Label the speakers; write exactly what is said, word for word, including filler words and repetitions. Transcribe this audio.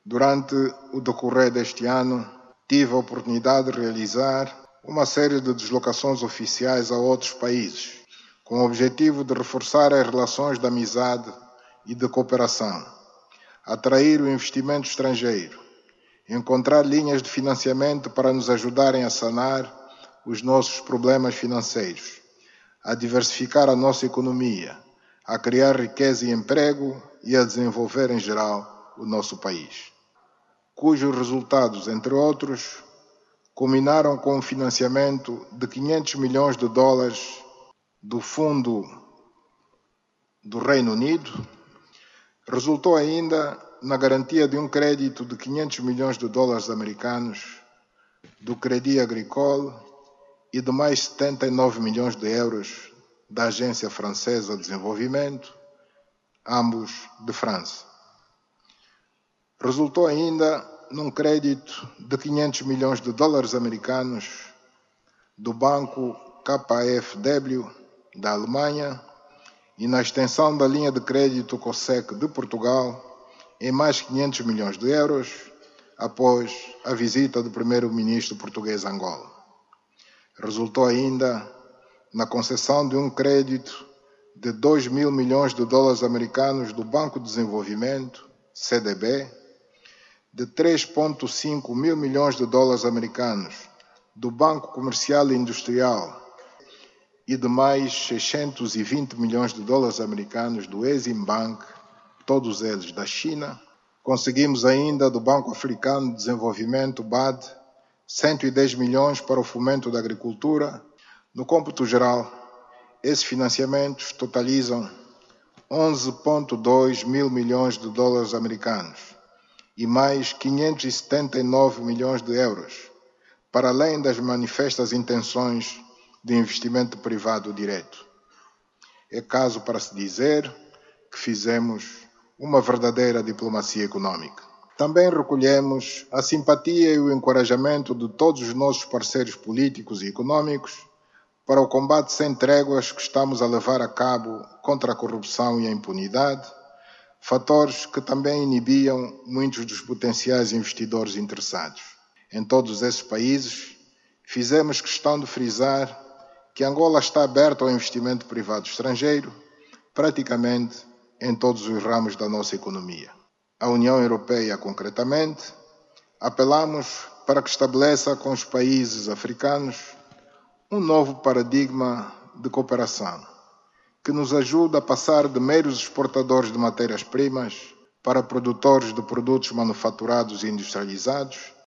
Speaker 1: Durante o decorrer deste ano, tive a oportunidade de realizar uma série de deslocações oficiais a outros países, com o objetivo de reforçar as relações de amizade e de cooperação, atrair o investimento estrangeiro, encontrar linhas de financiamento para nos ajudarem a sanar os nossos problemas financeiros, a diversificar a nossa economia, a criar riqueza e emprego e a desenvolver em geral o nosso país, cujos resultados, entre outros, culminaram com o financiamento de quinhentos milhões de dólares do Fundo do Reino Unido. Resultou ainda na garantia de um crédito de quinhentos milhões de dólares americanos do Crédit Agricole e de mais setenta e nove milhões de euros da Agência Francesa de Desenvolvimento, ambos de França. Resultou ainda num crédito de quinhentos milhões de dólares americanos do Banco K F W da Alemanha e na extensão da linha de crédito COSEC de Portugal em mais quinhentos milhões de euros após a visita do primeiro-ministro português a Angola. Resultou ainda na concessão de um crédito de dois mil milhões de dólares americanos do Banco de Desenvolvimento, C D B, de três vírgula cinco mil milhões de dólares americanos do Banco Comercial e Industrial e de mais seiscentos e vinte milhões de dólares americanos do Exim Bank, todos eles da China. Conseguimos ainda do Banco Africano de Desenvolvimento, B A D, cento e dez milhões para o fomento da agricultura. No cômputo geral, esses financiamentos totalizam onze vírgula dois mil milhões de dólares americanos e mais quinhentos e setenta e nove milhões de euros, para além das manifestas intenções de investimento privado direto. É caso para se dizer que fizemos uma verdadeira diplomacia econômica. Também recolhemos a simpatia e o encorajamento de todos os nossos parceiros políticos e econômicos para o combate sem tréguas que estamos a levar a cabo contra a corrupção e a impunidade, fatores que também inibiam muitos dos potenciais investidores interessados. Em todos esses países, fizemos questão de frisar que Angola está aberta ao investimento privado estrangeiro, praticamente em todos os ramos da nossa economia. A União Europeia, concretamente, apelamos para que estabeleça com os países africanos um novo paradigma de cooperação, que nos ajuda a passar de meros exportadores de matérias-primas para produtores de produtos manufaturados e industrializados,